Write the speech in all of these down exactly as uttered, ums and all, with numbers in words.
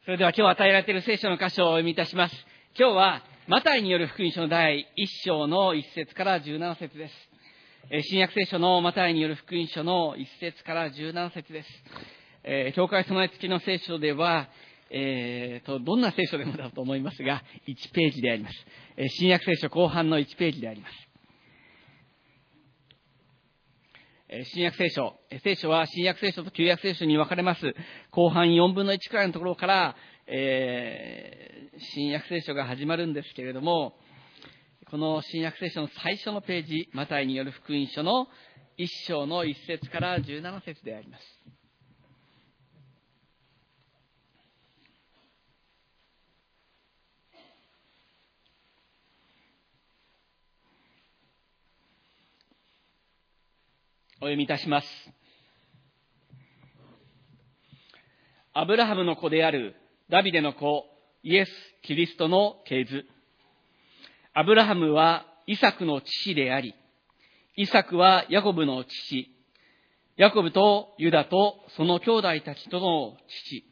それでは今日与えられている聖書の箇所をお読みいたします。今日はマタイによる福音書の第一章の一節から十七節です。新約聖書のマタイによる福音書の一節から十七節です。えー、教会備え付きの聖書では、えー、とどんな聖書でもだと思いますが、いちページであります。えー、新約聖書後半のいちページであります。新約聖書。聖書は新約聖書と旧約聖書に分かれます。後半よんぶんのいちくらいのところから、えー、新約聖書が始まるんですけれども、この新約聖書の最初のページ、マタイによる福音書のいっ章のいち節からじゅうなな節であります。お読みいたします。アブラハムの子であるダビデの子イエス・キリストの系図。アブラハムはイサクの父であり、イサクはヤコブの父、ヤコブとユダとその兄弟たちとの父。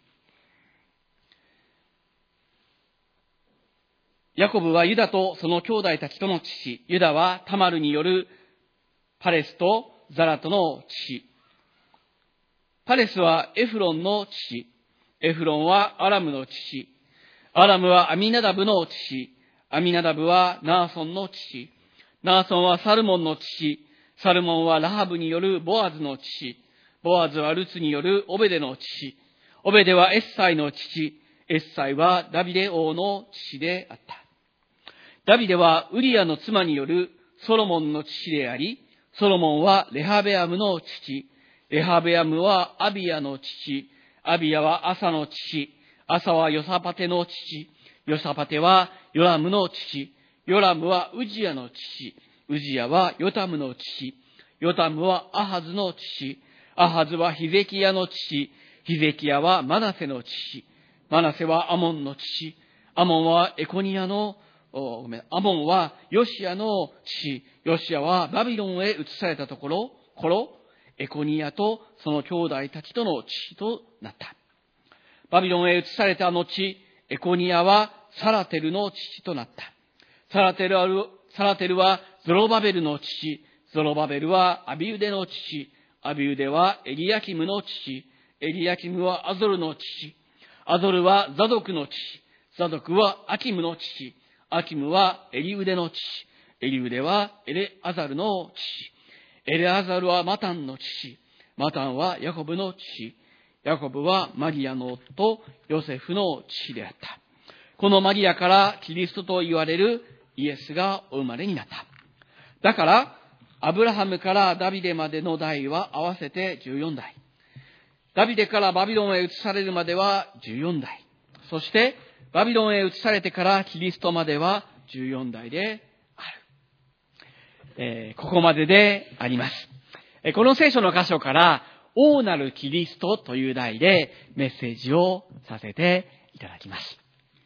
ヤコブはユダとその兄弟たちとの父、ユダはタマルによるパレスとザラトの父。パレスはエフロンの父。エフロンはアラムの父。アラムはアミナダブの父。アミナダブはナーソンの父。ナーソンはサルモンの父。サルモンはラハブによるボアズの父。ボアズはルツによるオベデの父。オベデはエッサイの父。エッサイはダビデ王の父であった。ダビデはウリアの妻によるソロモンの父であり、ソロモンはレハベアムの父。レハベアムはアビヤの父。アビヤはアサの父。アサはヨサパテの父。ヨサパテはヨラムの父。ヨラムはウジヤの父。ウジヤはヨタムの父。ヨタムはアハズの父。アハズはヒゼキヤの父。ヒゼキヤはマナセの父。マナセはアモンの父。アモンはエコニアのおごめんアモンはヨシアの父。ヨシアはバビロンへ移されたところ、頃、エコニアとその兄弟たちとの父となった。バビロンへ移された後、エコニアはサラテルの父となった。サラテルは、サラテルはゾロバベルの父。ゾロバベルはアビウデの父。アビウデはエリヤキムの父。エリヤキムはアゾルの父。アゾルはザドクの父。ザドクはアキムの父。アキムはエリウデの父。エリウデはエレアザルの父。エレアザルはマタンの父。マタンはヤコブの父。ヤコブはマリアの夫、ヨセフの父であった。このマリアからキリストと言われるイエスがお生まれになった。だから、アブラハムからダビデまでの代は合わせてじゅうよん代。ダビデからバビロンへ移されるまではじゅうよん代。そして、バビロンへ移されてからキリストまではじゅうよん代である。えー、ここまでであります。えー、この聖書の箇所から王なるキリストという題でメッセージをさせていただきます。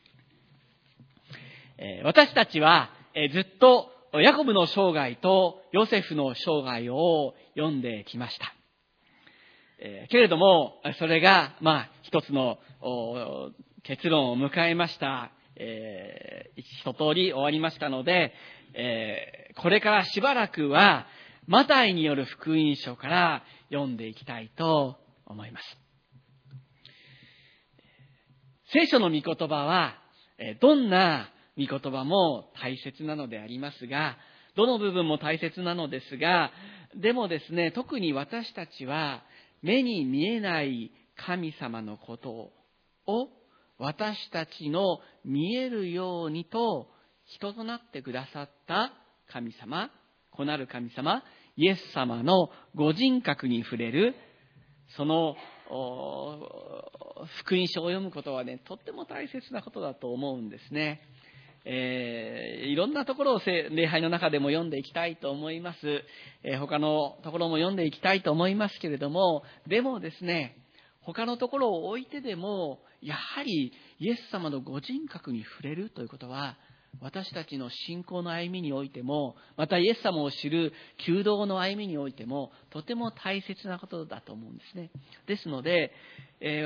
えー、私たちは、えー、ずっとヤコブの生涯とヨセフの生涯を読んできました。えー、けれども、それが、まあ、一つの結論を迎えました。えー、一通り終わりましたので、えー、これからしばらくはマタイによる福音書から読んでいきたいと思います。聖書の御言葉は、どんな御言葉も大切なのでありますが、どの部分も大切なのですが、でもですね、特に私たちは目に見えない神様のことを私たちの見えるようにと人となってくださった神様、子なる神様、イエス様のご人格に触れる、その福音書を読むことはね、とっても大切なことだと思うんですね。えー、いろんなところを礼拝の中でも読んでいきたいと思います。えー、他のところも読んでいきたいと思いますけれども、でもですね、他のところを置いてでも、やはりイエス様のご人格に触れるということは、私たちの信仰の歩みにおいても、またイエス様を知る求道の歩みにおいても、とても大切なことだと思うんですね。ですので、えー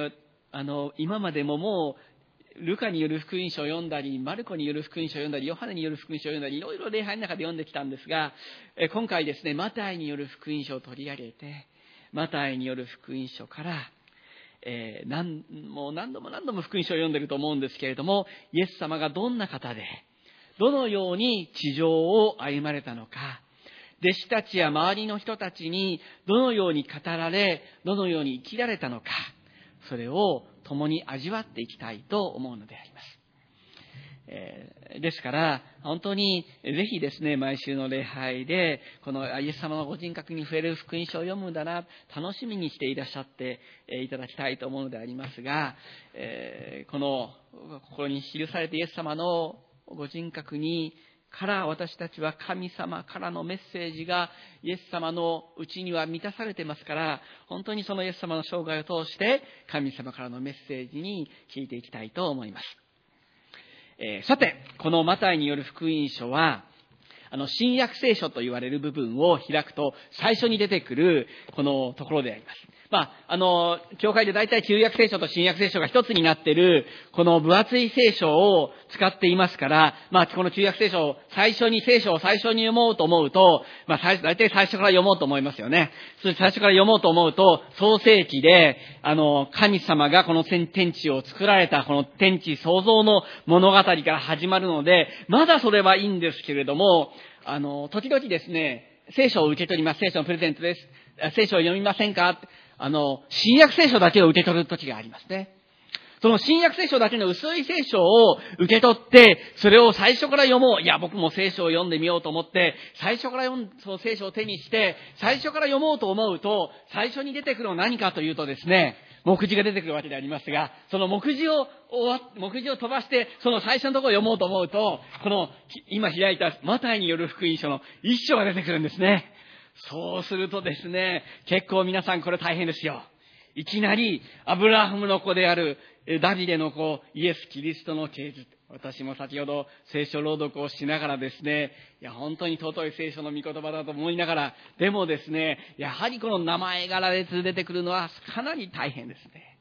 あの、今までももう、ルカによる福音書を読んだり、マルコによる福音書を読んだり、ヨハネによる福音書を読んだり、いろいろ礼拝の中で読んできたんですが、今回ですね、マタイによる福音書を取り上げて、マタイによる福音書から、えー、何もう何度も何度も福音書を読んでいると思うんですけれども、イエス様がどんな方で、どのように地上を歩まれたのか、弟子たちや周りの人たちにどのように語られ、どのように生きられたのか、それを共に味わっていきたいと思うのであります。えー、ですから、本当にぜひですね、毎週の礼拝で、このイエス様のご人格に触れる福音書を読むんだな、楽しみにしていらっしゃっていただきたいと思うのでありますが、えー、この、ここに記されてイエス様のご人格に、から私たちは神様からのメッセージがイエス様のうちには満たされていますから、本当にそのイエス様の生涯を通して神様からのメッセージに聞いていきたいと思います。えー、さて、このマタイによる福音書は、あの新約聖書と言われる部分を開くと最初に出てくるこのところであります。まあ、あの、教会で大体旧約聖書と新約聖書が一つになっている、この分厚い聖書を使っていますから、まあ、この旧約聖書を最初に、聖書を最初に読もうと思うと、まあ、大体最初から読もうと思いますよね。そして最初から読もうと思うと、創世記で、あの、神様がこの天地を作られた、この天地創造の物語から始まるので、まだそれはいいんですけれども、あの、時々ですね、聖書を受け取ります。聖書のプレゼントです。聖書を読みませんか？あの、新約聖書だけを受け取る時がありますね。その新約聖書だけの薄い聖書を受け取って、それを最初から読もう。いや、僕も聖書を読んでみようと思って、最初から読ん、その聖書を手にして、最初から読もうと思うと、最初に出てくるのは何かというとですね、目次が出てくるわけでありますが、その目次を、目次を飛ばして、その最初のところを読もうと思うと、この、今開いたマタイによる福音書の一章が出てくるんですね。そうするとですね、結構皆さんこれ大変ですよ。いきなりアブラハムの子であるダビデの子イエス・キリストの系図。私も先ほど聖書朗読をしながらですね、いや本当に尊い聖書の御言葉だと思いながら、でもですね、やはりこの名前が羅列出てくるのはかなり大変ですね。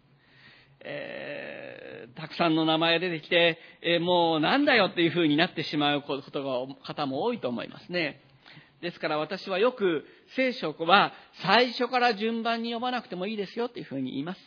えー、たくさんの名前が出てきて、えー、もうなんだよっていう風になってしまうことが方も多いと思いますね。ですから私はよく聖書は最初から順番に読まなくてもいいですよというふうに言います。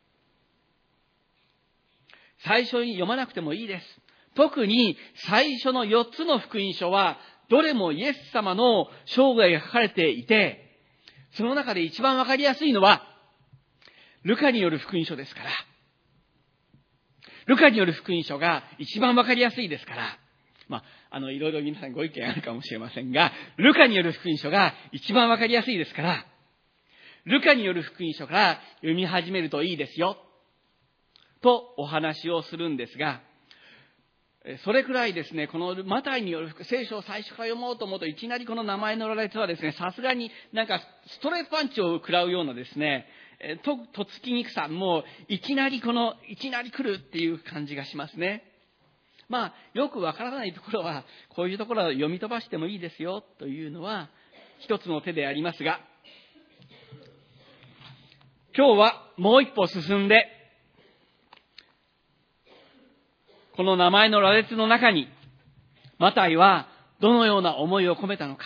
最初に読まなくてもいいです。特に最初のよっつの福音書はどれもイエス様の生涯が書かれていて、その中で一番わかりやすいのはルカによる福音書ですから。ルカによる福音書が一番わかりやすいですから。まあ、あの、いろいろ皆さんご意見あるかもしれませんが、ルカによる福音書が一番わかりやすいですから、ルカによる福音書から読み始めるといいですよ、とお話をするんですが、それくらいですね、このマタイによる聖書を最初から読もうと思うと、いきなりこの名前の羅列はですね、さすがになんかストレートパンチを食らうようなですね、と、とっつきにくさ、もういきなりこの、いきなり来るっていう感じがしますね。まあ、よくわからないところは、こういうところは読み飛ばしてもいいですよというのは一つの手でありますが、今日はもう一歩進んで、この名前の羅列の中に、マタイはどのような思いを込めたのか。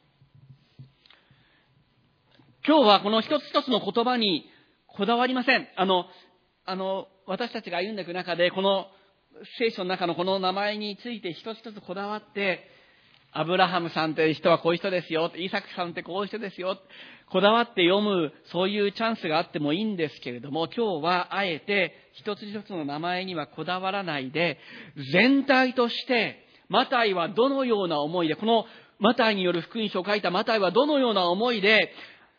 今日はこの一つ一つの言葉にこだわりません。あの、あの、私たちが歩んでいく中で、この聖書の中のこの名前について一つ一つこだわって、アブラハムさんという人はこういう人ですよ、イサクさんってこういう人ですよ、こだわって読む、そういうチャンスがあってもいいんですけれども、今日はあえて一つ一つの名前にはこだわらないで、全体としてマタイはどのような思いで、このマタイによる福音書を書いたマタイはどのような思いで、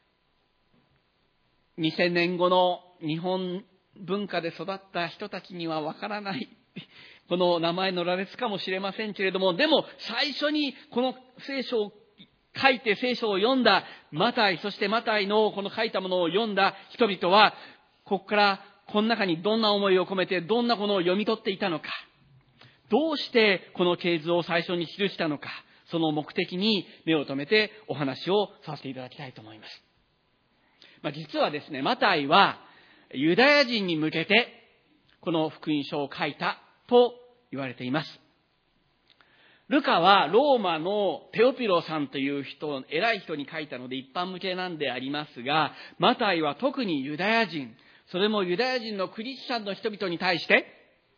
にせんねんごの日本文化で育った人たちにはわからないこの名前の羅列かもしれませんけれども、でも最初にこの聖書を書いて聖書を読んだマタイ、そしてマタイのこの書いたものを読んだ人々は、ここからこの中にどんな思いを込めて、どんなものを読み取っていたのか、どうしてこの系図を最初に記したのか、その目的に目を留めてお話をさせていただきたいと思います。まあ、実はですね、マタイはユダヤ人に向けてこの福音書を書いたと言われています。ルカはローマのテオピロさんという人、偉い人に書いたので一般向けなんでありますが、マタイは特にユダヤ人、それもユダヤ人のクリスチャンの人々に対して、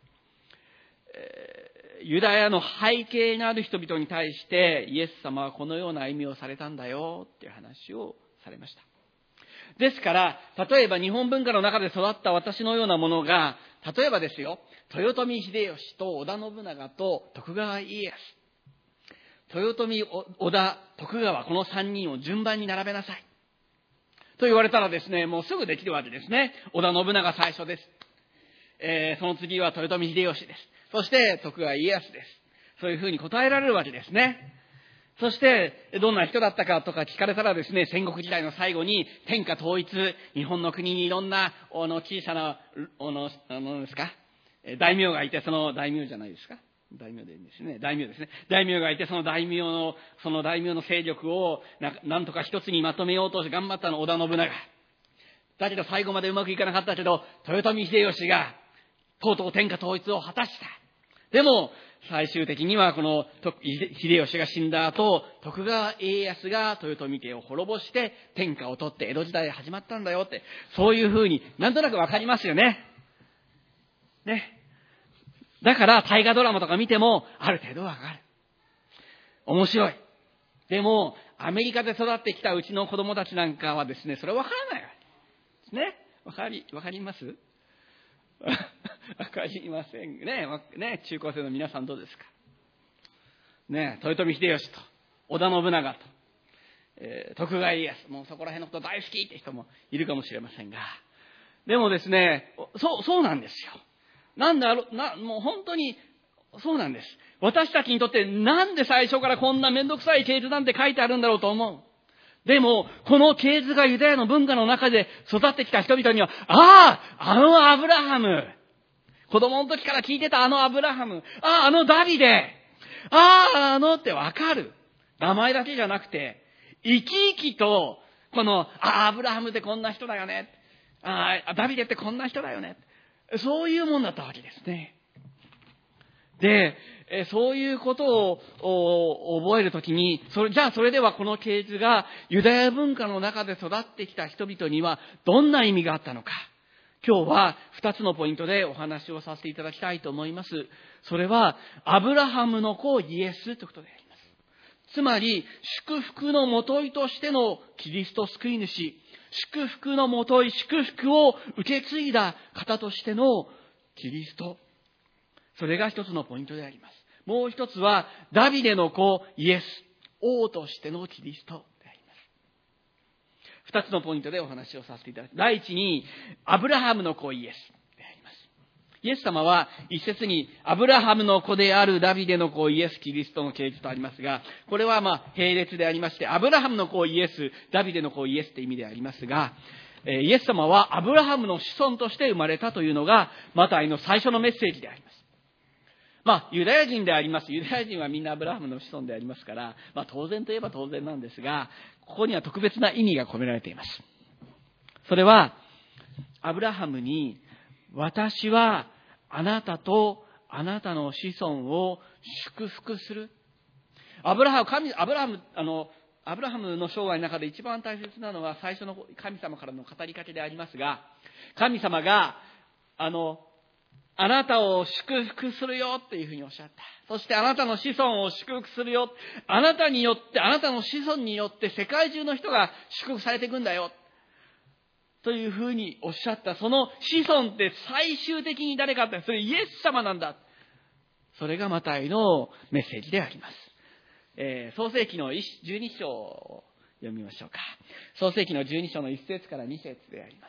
えー、ユダヤの背景のある人々に対してイエス様はこのような歩みをされたんだよっていう話をされました。ですから、例えば日本文化の中で育った私のようなものが、例えばですよ、豊臣秀吉と織田信長と徳川家康、豊臣、織田、徳川、この三人を順番に並べなさいと言われたらですね、もうすぐできるわけですね。織田信長最初です。えー、その次は豊臣秀吉です。そして徳川家康です。そういうふうに答えられるわけですね。そして、どんな人だったかとか聞かれたらですね、戦国時代の最後に天下統一、日本の国にいろんな、あの、小さな、あの、あの、ですか、大名がいて、その大名じゃないですか。大名でいいんですね。大名ですね。大名がいて、その大名の、その大名の勢力をな、なんとか一つにまとめようと頑張ったの織田信長。だけど最後までうまくいかなかったけど、豊臣秀吉が、とうとう天下統一を果たした。でも、最終的にはこの秀吉が死んだ後、徳川家康が豊臣家を滅ぼして天下を取って江戸時代が始まったんだよって、そういうふうになんとなくわかりますよね。ね。だから大河ドラマとか見てもある程度わかる。面白い。でもアメリカで育ってきたうちの子供たちなんかはですね、それわからないわけですね。わかり、わかりますわかりませんね。ね、中高生の皆さんどうですか。ね、豊臣秀吉と織田信長と、えー、徳川家康、もうそこら辺のこと大好きって人もいるかもしれませんが、でもですね、そうそうなんですよ。なんだろうな、もう本当にそうなんです。私たちにとってなんで最初からこんなめんどくさい系図なんて書いてあるんだろうと思う。でも、この系図がユダヤの文化の中で育ってきた人々には、ああ、あのアブラハム、子供の時から聞いてたあのアブラハム、ああ、あのダビデ、ああ、あのってわかる。名前だけじゃなくて、生き生きと、この、ああ、アブラハムってこんな人だよね。ああ、ダビデってこんな人だよね。そういうもんだったわけですね。で、そういうことを覚えるときに、それ、じゃあそれではこの系図がユダヤ文化の中で育ってきた人々にはどんな意味があったのか。今日は二つのポイントでお話をさせていただきたいと思います。それは、アブラハムの子イエスということであります。つまり、祝福のもといとしてのキリスト救い主、祝福のもとい、祝福を受け継いだ方としてのキリスト。それが一つのポイントであります。もう一つは、ダビデの子イエス、王としてのキリストであります。二つのポイントでお話をさせていただきます。第一に、アブラハムの子イエスであります。イエス様は一節に、アブラハムの子であるダビデの子イエス、キリストの系図とありますが、これはまあ並列でありまして、アブラハムの子イエス、ダビデの子イエスという意味でありますが、イエス様はアブラハムの子孫として生まれたというのが、マタイの最初のメッセージであります。まあ、ユダヤ人であります。ユダヤ人はみんなアブラハムの子孫でありますから、まあ当然といえば当然なんですが、ここには特別な意味が込められています。それは、アブラハムに、私はあなたとあなたの子孫を祝福する。アブラハム、神、アブラハム、あの、アブラハムの生涯の中で一番大切なのは最初の神様からの語りかけでありますが、神様が、あの、あなたを祝福するよっていうふうにおっしゃった。そしてあなたの子孫を祝福するよ。あなたによって、あなたの子孫によって世界中の人が祝福されていくんだよ。というふうにおっしゃった。その子孫って最終的に誰かって、それイエス様なんだ。それがマタイのメッセージであります。えー、創世記のじゅうに章を読みましょうか。創世記のじゅうに章のいち節からに節であります。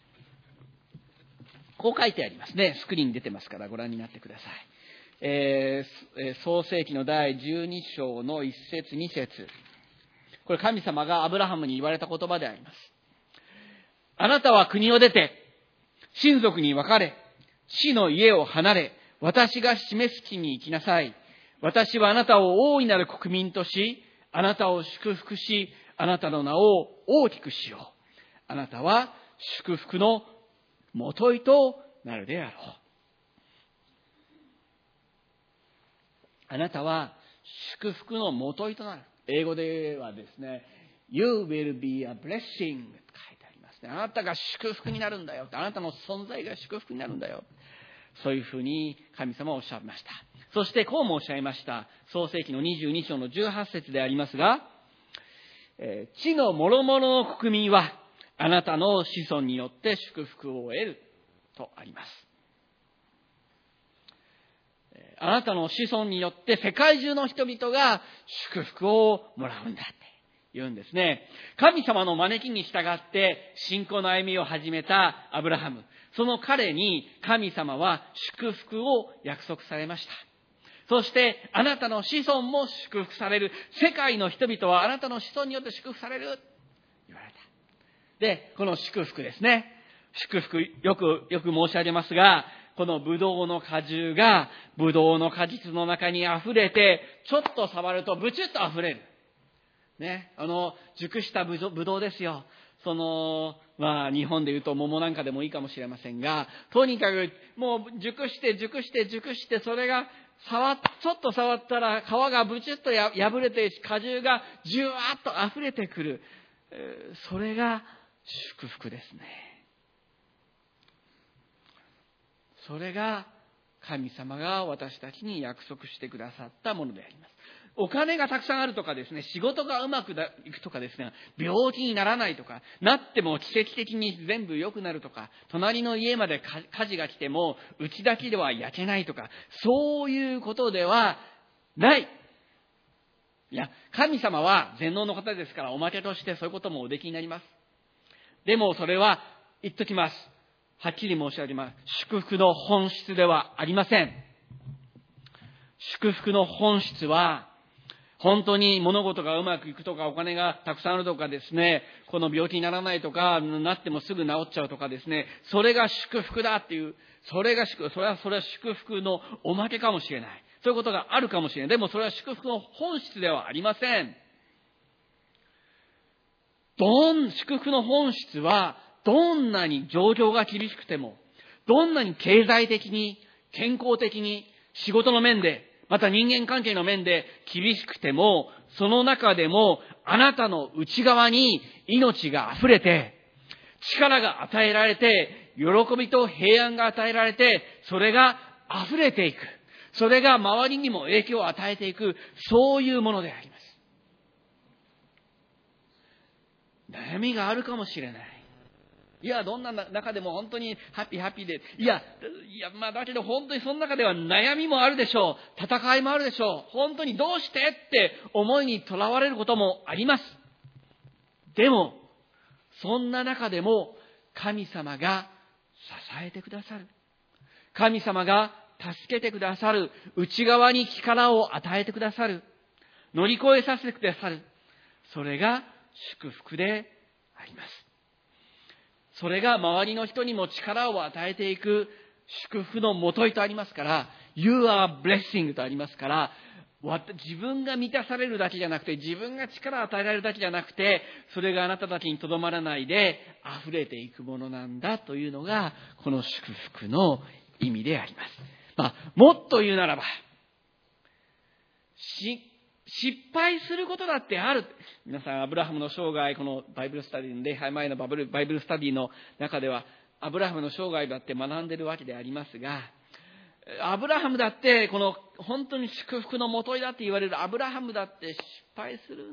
こう書いてありますね。スクリーンに出てますからご覧になってください。えー、創世記の第じゅうに章のいち節に節。これ神様がアブラハムに言われた言葉であります。あなたは国を出て、親族に別れ、父の家を離れ、私が示す地に行きなさい。私はあなたを大いなる国民とし、あなたを祝福し、あなたの名を大きくしよう。あなたは祝福のもといとなるであろう。あなたは祝福のもといとなる。英語ではですね、You will be a blessing と書いてありますね。あなたが祝福になるんだよ。あなたの存在が祝福になるんだよ。そういうふうに神様はおっしゃいました。そしてこうもおっしゃいました。創世記のにじゅうに章のじゅうはち節でありますが、えー、地の諸々の国民はあなたの子孫によって祝福を得るとあります。あなたの子孫によって世界中の人々が祝福をもらうんだって言うんですね。神様の招きに従って信仰の歩みを始めたアブラハム。その彼に神様は祝福を約束されました。そしてあなたの子孫も祝福される。世界の人々はあなたの子孫によって祝福される。言われた。で、この祝福ですね。祝福、よく、よく申し上げますが、このブドウの果汁がブドウの果実の中に溢れて、ちょっと触るとブチュッと溢れる。ね。あの、熟したブドウ、ブドウですよ。その、まあ、日本で言うと桃なんかでもいいかもしれませんが、とにかく、もう熟して、熟して、熟して、それが、触っ、ちょっと触ったら皮がブチュッとや破れて、果汁がじゅわーっと溢れてくる。それが祝福ですね。それが神様が私たちに約束してくださったものであります。お金がたくさんあるとかですね、仕事がうまくいくとかですね、病気にならないとか、なっても奇跡的に全部良くなるとか、隣の家まで火事が来てもうちだけでは焼けないとか、そういうことではない。いや、神様は全能の方ですから、おまけとしてそういうこともおできになります。でもそれは言っときます。はっきり申し上げます。祝福の本質ではありません。祝福の本質は、本当に物事がうまくいくとか、お金がたくさんあるとかですね、この病気にならないとか、なってもすぐ治っちゃうとかですね、それが祝福だっていう、それが祝福、それは、それは祝福のおまけかもしれない。そういうことがあるかもしれない。でもそれは祝福の本質ではありません。どん、祝福の本質は、どんなに状況が厳しくても、どんなに経済的に、健康的に、仕事の面で、また人間関係の面で厳しくても、その中でもあなたの内側に命が溢れて、力が与えられて、喜びと平安が与えられて、それが溢れていく。それが周りにも影響を与えていく、そういうものであります。悩みがあるかもしれない。いや、どんな中でも本当にハッピーハッピーで、いや、いや、まあだけど本当にその中では悩みもあるでしょう。戦いもあるでしょう。本当にどうしてって思いにとらわれることもあります。でも、そんな中でも神様が支えてくださる。神様が助けてくださる。内側に力を与えてくださる。乗り越えさせてくださる。それが祝福であります。それが周りの人にも力を与えていく祝福のもといとありますから、You are blessing とありますから、自分が満たされるだけじゃなくて、自分が力を与えられるだけじゃなくて、それがあなただけにとどまらないで溢れていくものなんだというのが、この祝福の意味であります。まあ、もっと言うならば、し失敗することだってある。皆さん、アブラハムの生涯、このバイブルスタディの礼拝前のバイブル、バイブルスタディの中では、アブラハムの生涯だって学んでいるわけでありますが、アブラハムだって、この本当に祝福のもといだって言われるアブラハムだって失敗する。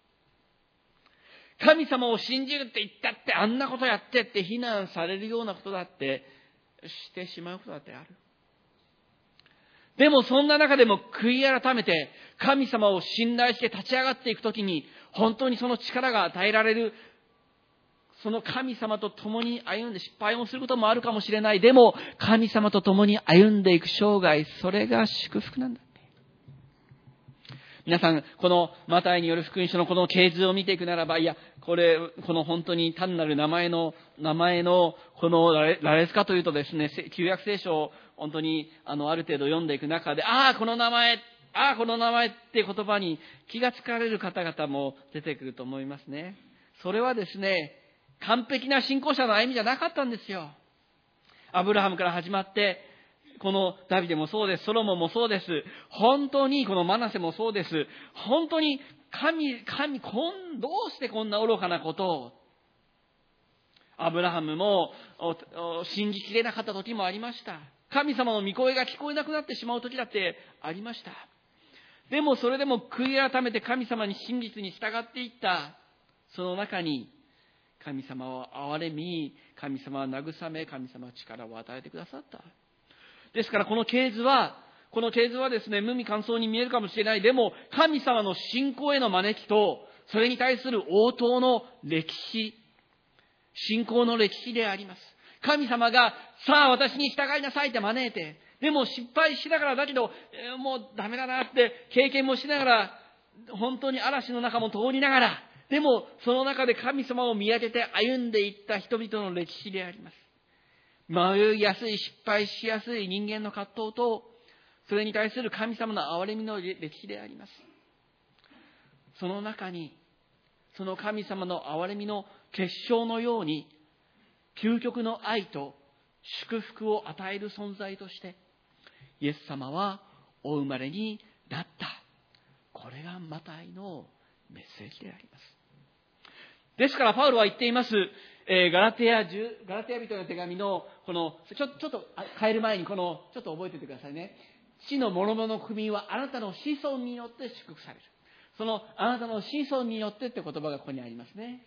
神様を信じるって言ったって、あんなことやってって非難されるようなことだってしてしまうことだってある。でもそんな中でも悔い改めて神様を信頼して立ち上がっていくときに、本当にその力が与えられる、その神様と共に歩んで失敗もすることもあるかもしれない。でも神様と共に歩んでいく生涯、それが祝福なんだって。皆さん、このマタイによる福音書のこの系図を見ていくならば、いや、これ、この本当に単なる名前の、名前の、この羅列化というとですね、旧約聖書を本当に、あの、ある程度読んでいく中で、ああ、この名前、ああ、この名前って言葉に気がつかれる方々も出てくると思いますね。それはですね、完璧な信仰者の歩みじゃなかったんですよ。 アブラハムから始まって、このダビデもそうです。ソロモンもそうです。本当にこのマナセもそうです。本当に神、神、こん、どうしてこんな愚かなことを。アブラハムも信じきれなかった時もありました。神様の御声が聞こえなくなってしまう時だってありました。でもそれでも悔い改めて神様に真実に従っていった。その中に神様を憐れみ、神様は慰め、神様は力を与えてくださった。ですからこの系図は、この系図はですね、無味乾燥に見えるかもしれない。でも、神様の信仰への招きと、それに対する応答の歴史、信仰の歴史であります。神様が、さあ私に従いなさいって招いて、でも失敗しながら、だけど、えー、もうダメだなって経験もしながら、本当に嵐の中も通りながら、でもその中で神様を見上げて歩んでいった人々の歴史であります。迷いやすい、失敗しやすい人間の葛藤と、それに対する神様の憐れみの歴史であります。その中に、その神様の憐れみの結晶のように、究極の愛と祝福を与える存在として、イエス様はお生まれになった。これがマタイのメッセージであります。ですからパウロは言っています。えー、ガラテヤガラテヤ人の手紙のこのちょちょっと変える前にこのちょっと覚えておいてくださいね。父の諸々の福民はあなたの子孫によって祝福される。そのあなたの子孫によってって言葉がここにありますね。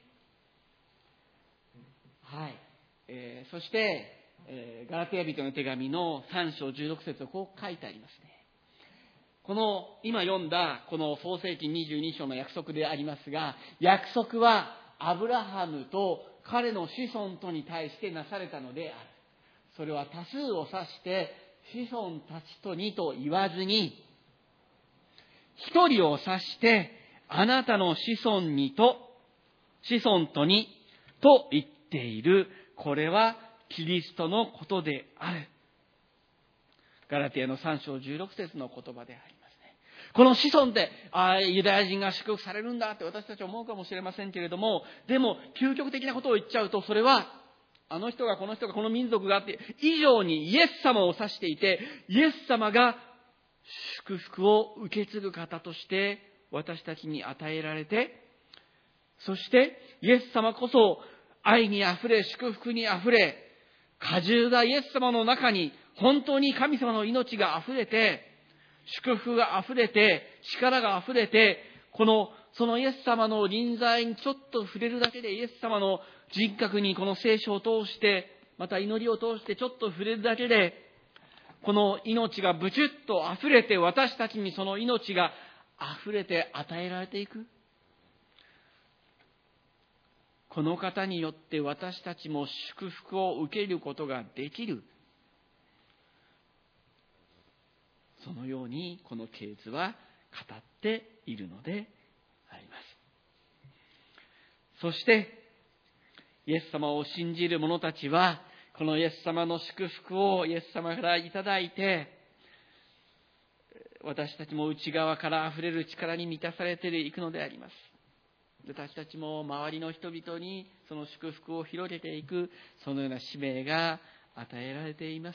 はい。えー、そして、えー、ガラテヤ人の手紙のさん章じゅうろく節をこう書いてありますね。この今読んだこの創世記にじゅうに章の約束でありますが、約束はアブラハムと彼の子孫とに対してなされたのである。それは多数を指して子孫たちとにと言わずに、一人を指してあなたの子孫にと、子孫とにと言っている。これはキリストのことである。ガラテヤのさん章じゅうろく節の言葉でありますね。この子孫って、ああ、ユダヤ人が祝福されるんだって私たちは思うかもしれませんけれども、でも究極的なことを言っちゃうと、それはあの人がこの人がこの民族があって以上にイエス様を指していて、イエス様が祝福を受け継ぐ方として私たちに与えられて、そしてイエス様こそ愛にあふれ、祝福にあふれ、果汁がイエス様の中に、本当に神様の命があふれて、祝福があふれて、力があふれて、この、そのイエス様の臨在にちょっと触れるだけで、イエス様の人格にこの聖書を通して、また祈りを通してちょっと触れるだけで、この命がブチュッとあふれて、私たちにその命があふれて与えられていく。この方によって私たちも祝福を受けることができる。そのようにこの系図は語っているのであります。そしてイエス様を信じる者たちはこのイエス様の祝福をイエス様からいただいて、私たちも内側からあふれる力に満たされていくのであります。私たちも周りの人々にその祝福を広げていく、そのような使命が与えられています。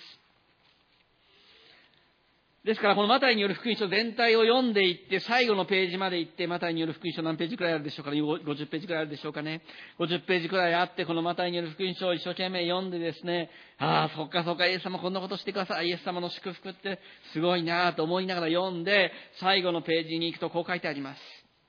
ですからこのマタイによる福音書全体を読んでいって、最後のページまで行って、マタイによる福音書何ページくらいあるでしょうかね。ごじゅっページくらいあるでしょうかね。ごじゅっページくらいあって、このマタイによる福音書を一生懸命読んでですね、ああ、そっかそっか、イエス様こんなことしてください。イエス様の祝福ってすごいなと思いながら読んで、最後のページに行くとこう書いてあります。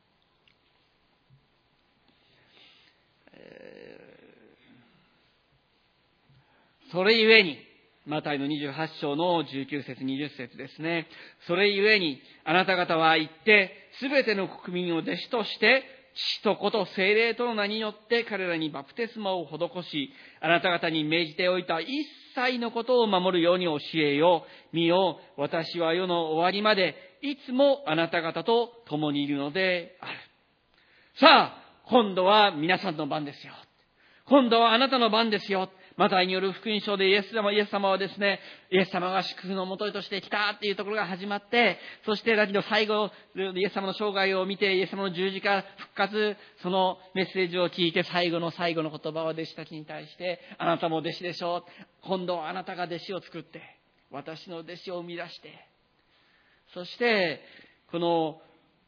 それゆえに、マタイのにじゅうはち章のじゅうきゅう節にじゅう節ですね。それゆえに、あなた方は行って、すべての国民を弟子として、父と子と聖霊との名によって彼らにバプテスマを施し、あなた方に命じておいた一切のことを守るように教えよう。見よ、私は世の終わりまで、いつもあなた方と共にいるのである。さあ、今度は皆さんの番ですよ。今度はあなたの番ですよ。 マタイによる福音書でイエス様、イエス様はですね、イエス様が祝福のもととして来たっていうところが始まって、そしてだけど最後、イエス様の生涯を見て、イエス様の十字架復活、そのメッセージを聞いて、最後の最後の言葉は弟子たちに対して、あなたも弟子でしょう。今度はあなたが弟子を作って、私の弟子を生み出して、そして、この、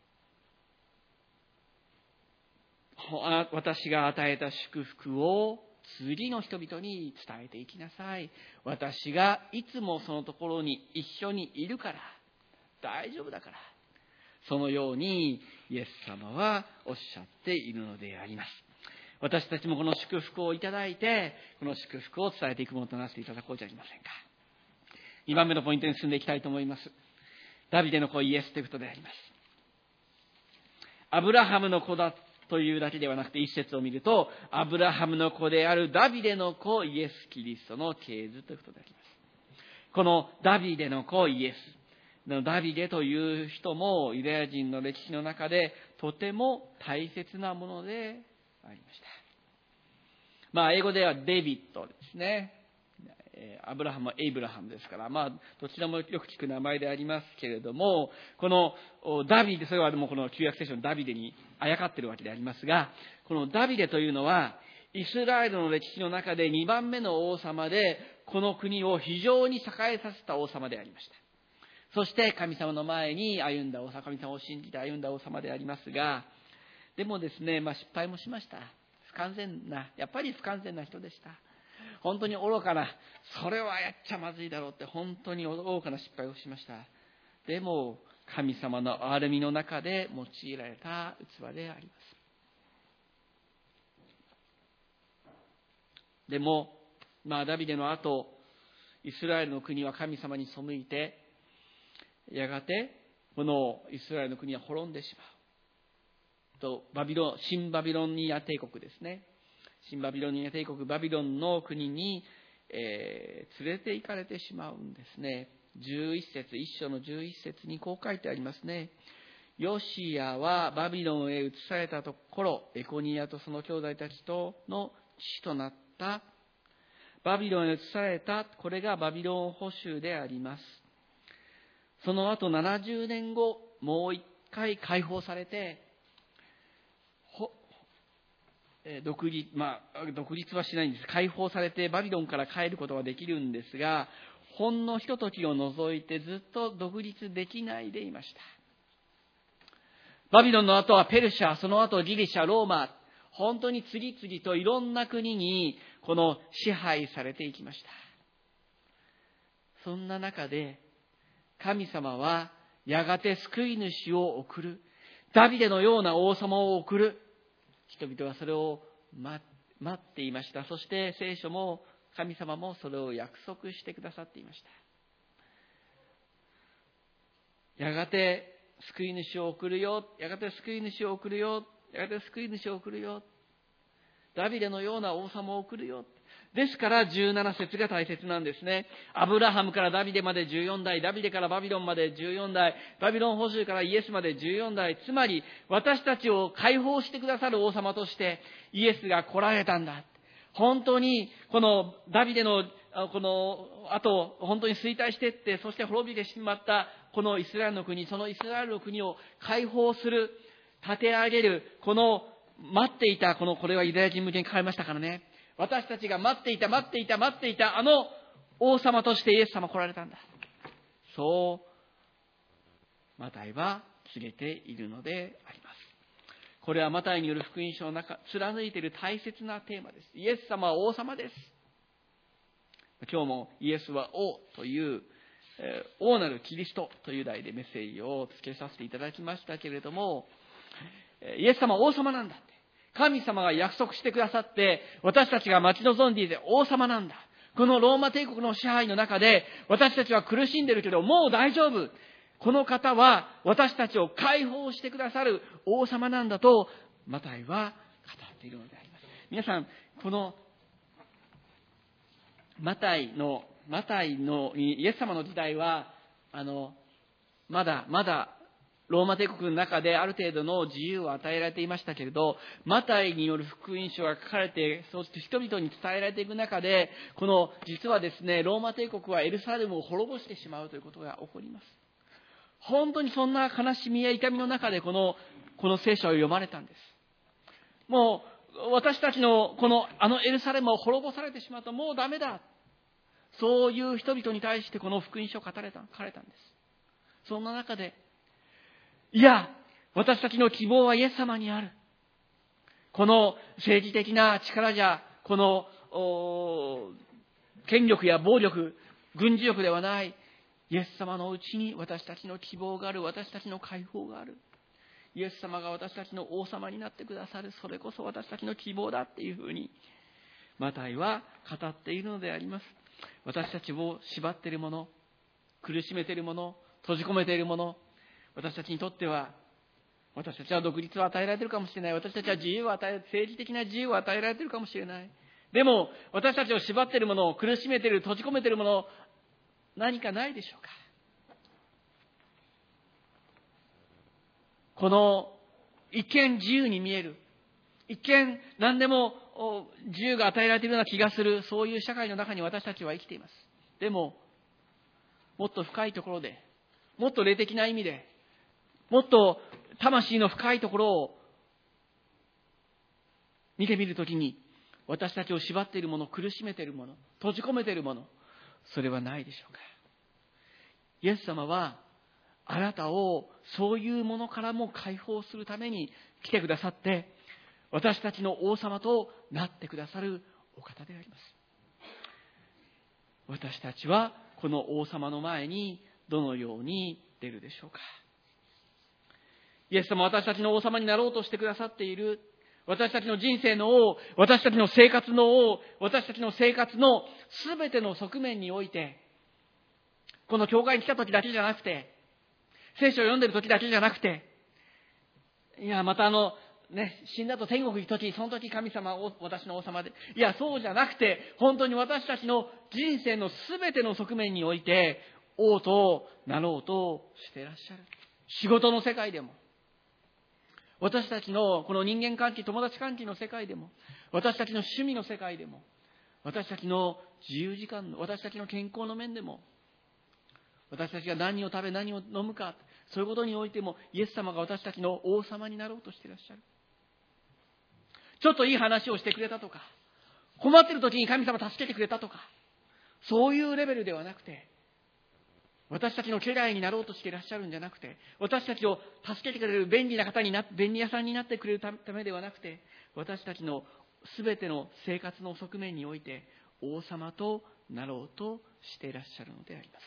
私が与えた祝福を次の人々に伝えていきなさい。私がいつもそのところに一緒にいるから、大丈夫だから。そのようにイエス様はおっしゃっているのであります。私たちもこの祝福をいただいて、この祝福を伝えていくものとなっていただこうじゃありませんか。にばんめのポイントに進んでいきたいと思います。ダビデの子イエスということであります。アブラハムの子だというだけではなくて、一節を見ると、アブラハムの子であるダビデの子イエス・キリストの系図ということであります。このダビデの子イエス、ダビデという人もユダヤ人の歴史の中でとても大切なものでありました。まあ英語ではデビッドですね。アブラハムはエイブラハムですから、まあどちらもよく聞く名前でありますけれども、このダビデ、それはもうこの旧約聖書のダビデにあやかっているわけでありますが、このダビデというのはイスラエルの歴史の中でにばんめの王様で、この国を非常に栄えさせた王様でありました。そして神様の前に歩んだ王様、神様を信じて歩んだ王様でありますが、でもですね、まあ失敗もしました。不完全な、やっぱり不完全な人でした。本当に愚かな、それはやっちゃまずいだろうって本当に愚かな失敗をしました。でも神様の憐れみの中で用いられた器であります。でも、まあダビデの後、イスラエルの国は神様に背いて、やがてこのイスラエルの国は滅んでしまう。とバビロン、新バビロニア帝国ですね。新バビロニア帝国バビロンの国に、えー、連れて行かれてしまうんですね。じゅういち節、一章のじゅういち節にこう書いてありますね。ヨシアはバビロンへ移されたところ、エコニアとその兄弟たちとの父となったバビロンへ移された、これがバビロン捕囚であります。その後ななじゅうねんご、もう一回解放されて、独立、まあ、独立はしないんです。解放されてバビロンから帰ることはできるんですが、ほんのひとときを除いてずっと独立できないでいました。バビロンの後はペルシャ、その後ギリシャ、ローマ、本当に次々といろんな国にこの支配されていきました。そんな中で神様はやがて救い主を送る、ダビデのような王様を送る。人々はそれを待っていました。そして聖書も神様もそれを約束してくださっていました。やがて救い主を送るよ、やがて救い主を送るよ、やがて救い主を送るよ、ダビデのような王様を送るよ。ですからじゅうなな節が大切なんですね。アブラハムからダビデまでじゅうよん代、ダビデからバビロンまでじゅうよん代、バビロン捕囚からイエスまでじゅうよん代、つまり私たちを解放してくださる王様としてイエスが来られたんだ。本当にこのダビデのこの後、本当に衰退していって、そして滅びてしまったこのイスラエルの国、そのイスラエルの国を解放する、立て上げる、この待っていた、このこれはユダヤ人向けに書かれましたからね。私たちが待っていた、待っていた、待っていた、あの王様としてイエス様来られたんだ。そう、マタイは告げているのであります。これはマタイによる福音書の中、貫いている大切なテーマです。イエス様は王様です。今日もイエスは王という、えー、王なるキリストという題でメッセージをつけさせていただきましたけれども、イエス様は王様なんだ。神様が約束してくださって、私たちが待ち望んでいて王様なんだ。このローマ帝国の支配の中で、私たちは苦しんでいるけど、もう大丈夫。この方は私たちを解放してくださる王様なんだと、マタイは語っているのであります。皆さん、このマタイの、マタイのイエス様の時代は、あの、まだ、まだ、 ローマ帝国の中である程度の自由を与えられていましたけれど、マタイによる福音書が書かれて、そして人々に伝えられていく中で、この実はですね、ローマ帝国はエルサレムを滅ぼしてしまうということが起こります。本当にそんな悲しみや痛みの中でこの、この聖書を読まれたんです。もう私たちのこのあのエルサレムを滅ぼされてしまうともうダメだ。そういう人々に対してこの福音書を語れた、書かれたんです。そんな中で、いや、私たちの希望はイエス様にある。この政治的な力じゃ、この権力や暴力、軍事力ではない、イエス様のうちに私たちの希望がある、私たちの解放がある。イエス様が私たちの王様になってくださる。それこそ私たちの希望だっていうふうに、マタイは語っているのであります。私たちを縛っているもの、苦しめているもの、閉じ込めているもの、私たちにとっては、私たちは独立を与えられているかもしれない。私たちは自由を与え、政治的な自由を与えられているかもしれない。でも、私たちを縛っているもの、苦しめている、閉じ込めているもの、何かないでしょうか。この、一見自由に見える。一見何でも自由が与えられているような気がする。そういう社会の中に私たちは生きています。でも、もっと深いところで、もっと霊的な意味で、もっと魂の深いところを見てみるときに、私たちを縛っているもの、苦しめているもの、閉じ込めているもの、それはないでしょうか。イエス様はあなたをそういうものからも解放するために来てくださって、私たちの王様となってくださるお方であります。私たちはこの王様の前にどのように出るでしょうか。イエス様は私たちの王様になろうとしてくださっている。私たちの人生の王、私たちの生活の王、私たちの生活のすべての側面において、この教会に来た時だけじゃなくて、聖書を読んでる時だけじゃなくて、いや、またあの、ね、死んだと天国に行く時、その時神様は私の王様で。いや、そうじゃなくて、本当に私たちの人生のすべての側面において、王となろうとしていらっしゃる。仕事の世界でも、私たちのこの人間関係、友達関係の世界でも、私たちの趣味の世界でも、私たちの自由時間の、私たちの健康の面でも、私たちが何を食べ何を飲むか、そういうことにおいても、イエス様が私たちの王様になろうとしていらっしゃる。ちょっといい話をしてくれたとか、困っている時に神様助けてくれたとか、そういうレベルではなくて、私たちの家来になろうとしていらっしゃるんじゃなくて、私たちを助けてくれる便利な方にな、便利屋さんになってくれるためではなくて、私たちのすべての生活の側面において、王様となろうとしていらっしゃるのであります。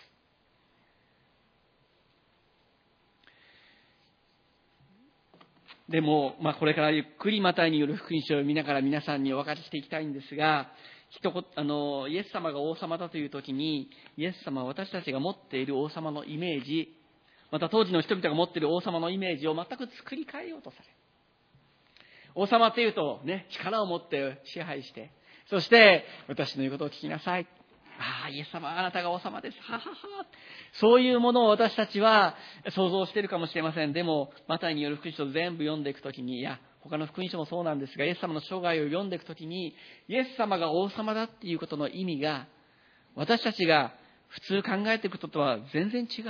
でも、まあ、これからゆっくりマタイによる福音書を見ながら皆さんにお分かりしていきたいんですが、一言、あの、イエス様が王様だというときに、イエス様は私たちが持っている王様のイメージ、また当時の人々が持っている王様のイメージを全く作り変えようとされる。王様っていうとね、力を持って支配して、そして私の言うことを聞きなさい。ああ、イエス様、あなたが王様です。ははは。そういうものを私たちは想像しているかもしれません。でも、マタイによる福音書を全部読んでいくときに、いや、他の福音書もそうなんですが、イエス様の生涯を読んでいくときに、イエス様が王様だっていうことの意味が、私たちが普通考えていくこととは全然違う。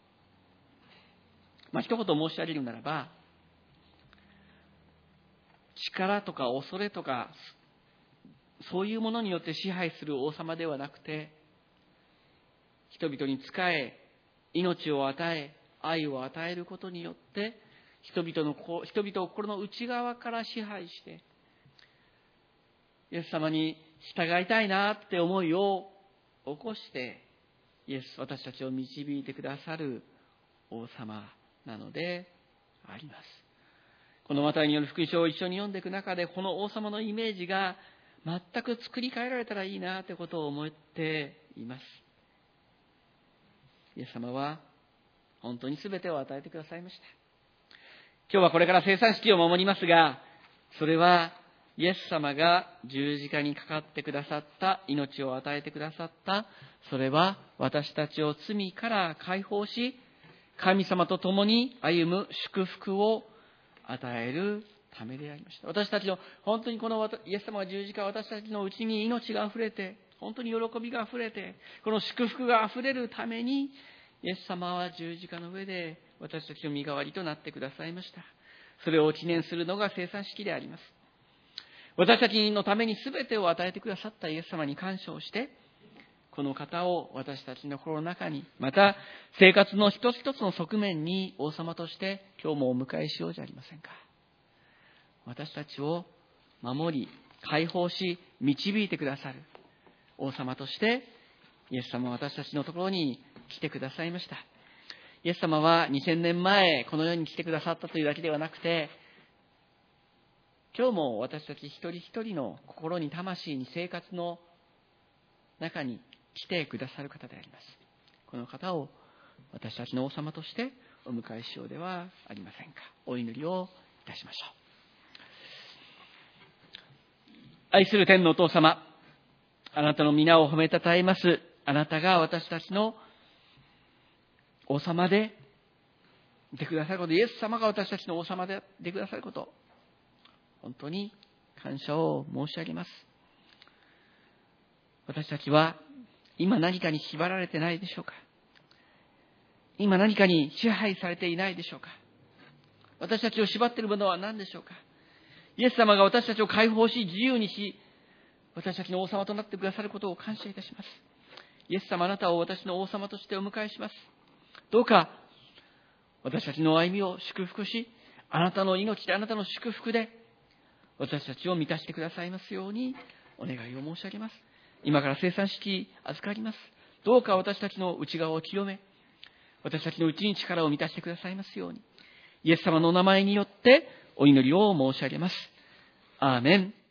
まあ、一言申し上げるならば、力とか恐れとか、そういうものによって支配する王様ではなくて、人々に仕え、命を与え、愛を与えることによって、人々の人々を心の内側から支配して、イエス様に従いたいなって思いを起こして、イエス、私たちを導いてくださる王様なのであります。このマタイによる福音書を一緒に読んでいく中で、この王様のイメージが全く作り変えられたらいいなということを思っています。イエス様は本当に全てを与えてくださいました。今日はこれから聖餐式を守りますが、それはイエス様が十字架にかかってくださった、命を与えてくださった、それは私たちを罪から解放し、 神様と共に歩む祝福を与えるためでありました。私たちの本当にこのイエス様が十字架、私たちのうちに命があふれて、本当に喜びがあふれて、この祝福があふれるために、イエス様は十字架の上で私たちの身代わりとなってくださいました。それを記念するのが聖餐式であります。私たちのために全てを与えてくださったイエス様に感謝をして、この方を私たちの心の中に、また生活の一つ一つの側面に王様として今日もお迎えしようじゃありませんか。私たちを守り、解放し、導いてくださる王様として、イエス様は私たちのところに来てくださいました。イエス様はにせんねんまえこの世に来てくださったというだけではなくて、今日も私たち一人一人の心に魂に生活の中に来てくださる方であります。この方を私たちの王様としてお迎えしようではありませんか。お祈りをいたしましょう。愛する天のお父様、あなたの皆を褒めたたえます。あなたが私たちの王様でいてくださること、イエス様が私たちの王様でいてくださること、本当に感謝を申し上げます。私たちは今何かに縛られてないでしょうか。今何かに支配されていないでしょうか。私たちを縛っているものは何でしょうか。イエス様が私たちを解放し、自由にし、私たちの王様となってくださることを感謝いたします。イエス様、あなたを私の王様としてお迎えします。どうか私たちの歩みを祝福し、あなたの命で、あなたの祝福で私たちを満たしてくださいますようにお願いを申し上げます。今から聖餐式預かります。どうか私たちの内側を清め、私たちの内に力を満たしてくださいますように、イエス様のお名前によってお祈りを申し上げます。アーメン。